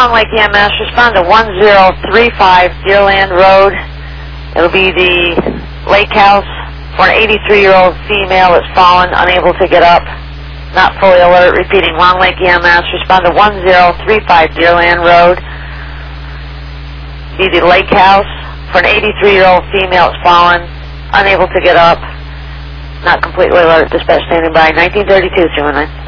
Long Lake EMS, respond to 1035 Deerland Road. It'll be the lake house for an 83-year-old female that's fallen, unable to get up, not fully alert. Repeating, Long Lake EMS, respond to 1035 Deerland Road. Be the lake house for an 83-year-old female that's fallen, unable to get up, not completely alert. Dispatch standing by. 1932, 319.